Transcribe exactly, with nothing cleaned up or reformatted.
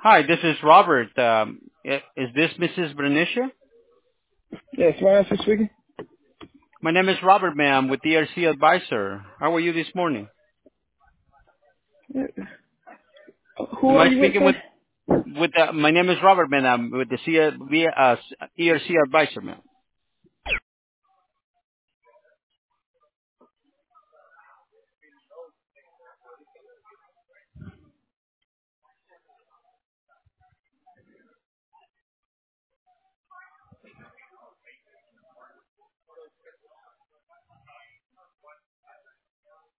Hi, this is Robert. Um, i- is this Missus Bernicia? Yes, Ryan speaking. My name is Robert, ma'am, with D R C Advisor. How are you this morning? Yeah. Who Am are I you with, speaking sir? with with? Uh, my name is Robert, ma'am, with the C, uh, V- uh, E R C Advisor, ma'am.